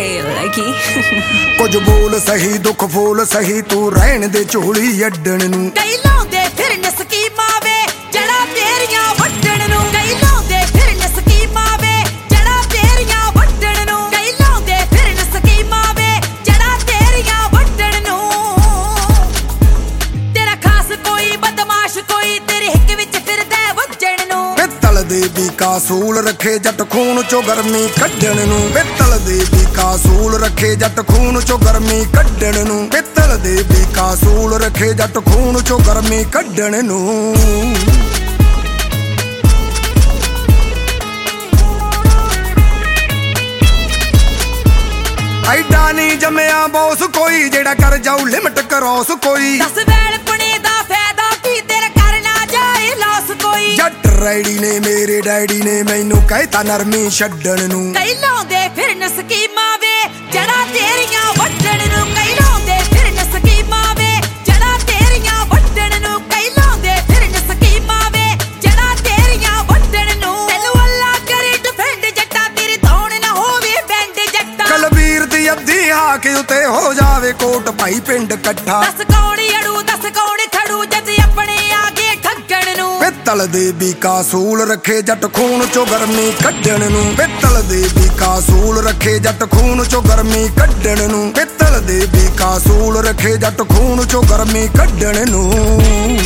ਲੱਗੀ ਕੁਝ ਬੋਲ ਸਹੀ ਦੁੱਖ ਫੋਲ ਸਹੀ ਤੂੰ ਰਹਿਣ ਦੇ ਝੋਲੀ ਅੱਡਣ ਨੂੰ ਕਈ ਲਾਉਂਦੇ ਫਿਰਨ ਸਕੀਮਾਂ ਵੇ ਜੜਾ ਤੇਰੀਆਂ ਵੱਢਣ ਨੂੰ ਕਈ ਲਾਉਂਦੇ ਫਿਰਨ ਸਕੀਮਾਂ ਵੇ ਜੜਾ ਤੇਰੀਆਂ ਵੱਢਣ ਨੂੰ ਕਈ ਲਾਉਂਦੇ ਫਿਰਨ ਸਕੀਮਾਂ ਵੇ ਜੜਾ ਤੇਰੀਆਂ ਵੱਢਣ ਨੂੰ ਤੇਰਾ ਖਾਸ ਕੋਈ ਬਦਮਾਸ਼ ਕੋਈ ਤੇਰੇ ਹਿੱਕ ਵਿੱਚ ਫਿਰਦਾ ਵੱਜਣ ਨੂੰ ਪਿੱਤਲ ਦੇ ਵੀ ਕਾਸੂਲ ਰੱਖੇ ਜੱਟ ਖੂਨ ਚੋਂ ਗਰਮੀ ਕੱਢਣ ਨੂੰ ਪਿੱਤਲ ਦੇ ਵੀ ਕਾਸੂਲ ਰੱਖੇ ਜੱਟ ਖੂਨ ਚੋਂ ਗਰਮੀ ਕੱਢਣ ਨੂੰ ਪਿੱਤਲ ਦੇ ਵੀ ਕਾਸੂਲ ਰੱਖੇ ਜੱਟ ਖੂਨ ਚੋਂ ਗਰਮੀ ਕੱਢਣ ਨੂੰ ਐਡਾ ਨਹੀਂ ਜੰਮਿਆ ਬੌਸ ਕੋਈ ਜਿਹੜਾ ਕਰ ਜਾਊ ਲਿਮਟ ਕਰੋਸ ਕੋਈ ਦਸ ਵੇਲ ਪੁਣੇ ਦਾ ਫਾਇਦਾ ਕੀ ਤੇਰਾ ਕਰਨਾ ਜਾਏ ਲਾਸ ਕੋਈ ਜੱਟ ਰੈਡੀ ਨੇ ਮੇਰੇ ਡੈਡੀ ਨੇ ਮੈਨੂੰ ਕਹਿਤਾ ਨਰਮੀ ਛੱਡਣ ਨੂੰ ਕਈ ਲਾਉਂਦੇ ਫਿਰਨ ਸਕੀਮਾਂ ਵੇ ਜੜਾ ਤੇਰੀਆਂ ਵੱਢਣ ਨੂੰ ਕਈ ਲਾਉਂਦੇ ਫਿਰਨ ਸਕੀਮਾਂ ਵੇ ਜੜਾ ਤੇਰੀਆਂ ਵੱਢਣ ਨੂੰ ਕਈ ਲਾਉਂਦੇ ਫਿਰਨ ਸਕੀਮਾਂ ਵੇ ਜੜਾ ਤੇਰੀਆਂ ਵੱਢਣ ਨੂੰ ਤੈਨੂੰ ਅੱਲਾ ਕਰੇ ਡਿਫੈਂਡ ਜੱਟਾ ਤੇਰੀ ਧੌਣ ਨਾ ਹੋਵੇ ਬੈਂਡ ਜੱਟਾ ਕਲਵੀਰ ਦੀ ਅੱਧੀ ਹਾਕ ਉਤੇ ਹੋ ਜਾਵੇ ਕੋਟ ਭਾਈ ਪਿੰਡ ਇਕੱਠਾ ਦੱਸ ਕੌਣ ਅੜੂ ਦੱਸ ਕੌਣ ਖੜੂ ਜਦ ਆਪਣੇ ਆਗੇ ਠੱਗਣ ਨੂੰ ਪਿੱਤਲ ਦੇ ਵੀ ਕਾਸੂਲ ਰੱਖੇ ਜੱਟ ਖੂਨ ਚੋਂ ਗਰਮੀ ਕੱਢਣ ਨੂੰ ਪਿੱਤਲ ਦੇ ਵੀ ਕਾਸੂਲ ਰੱਖੇ ਜੱਟ ਖੂਨ ਚੋਂ ਗਰਮੀ ਕੱਢਣ ਨੂੰ ਪਿੱਤਲ ਦੇ ਵੀ ਕਾਸੂਲ ਰੱਖੇ ਜੱਟ ਖੂਨ ਚੋਂ ਗਰਮੀ ਕੱਢਣ ਨੂੰ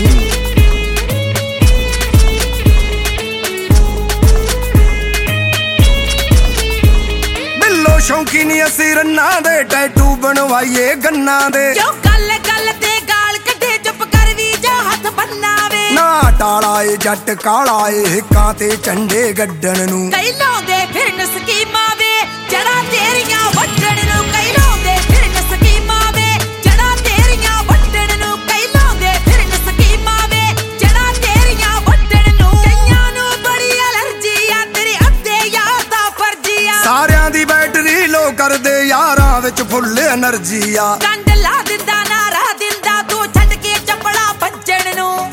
ਬਿੱਲੋ ਸ਼ੌਂਕੀ ਨੀ ਅਸੀਂ ਰੰਨਾਂ ਦੇ ਟੈਟੂ ਬਣਵਾਈਏ ਗੰਨਾਂ ਦੇ ਜੋ ਗੱਲ ਗੱਲ ਤੇ ਗਾਲ ਕੱਢੇ ਚੁੱਪ ਕਰ ਵੀ ਜਾ ਹੱਥ ਬੰਨਾਵੇ ਨਾ ਟਾਲਾ ਏ ਜੱਟ ਕਾਲਾ ਏ ਹਿੱਕਾਂ ਤੇ ਝੰਡੇ ਗੱਡਣ ਨੂੰ ਕਈ ਲਾਉਂਦੇ ਫਿਰਨ ਸਕੀਮਾਂ ਵੇ ਜੜਾ ਤੇਰੀਆਂ ਵੱਢਣ ਨੂੰ ਕਈ ਲਾਉਂਦੇ ਫਿਰਨ ਸਕੀਮਾਂ ਵੇ ਜੜਾ ਤੇਰੀਆਂ ਵੱਢਣ ਨੂੰ ਕਈ ਲਾਉਂਦੇ ਫਿਰਨ ਸਕੀਮਾਂ ਵੇ ਜੜਾ ਤੇਰੀਆਂ ਵੱਢਣ ਨੂੰ ਕਈਆਂ ਨੂੰ ਬੜੀ ਅਲਰਜੀ ਆ ਤੇਰੇ ਅੱਧੇ ਯਾਰ ਦਾ ਫਰਜੀ ਆ ਸਾਰਿਆਂ ਦੀ ਬੈਟਰੀ ਲੋ ਕਰਦੇ ਯਾਰਾਂ ਵਿੱਚ ਫੁੱਲ એનર્ਜੀ ਆ ਕੰਡ ਲਾ ਦਿੰਦਾ ਨਾਰਾ ਦਿੰਦਾ ਤੂੰ ਛੱਡ ਕੇ ਚੱਪੜਾ ਭੱਜਣ ਨੂੰ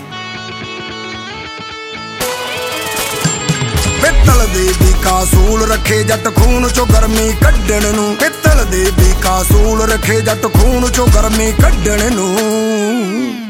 ਪਿੱਤਲ ਦੇ ਵੀ ਕਾਸੂਲ ਰੱਖੇ ਜੱਟ ਖੂਨ ਚੋਂ ਗਰਮੀ ਕੱਢਣ ਨੂੰ ਪਿੱਤਲ ਦੇ ਵੀ ਕਾਸੂਲ ਰੱਖੇ ਜੱਟ ਖੂਨ ਚੋਂ ਗਰਮੀ ਕੱਢਣ ਨੂੰ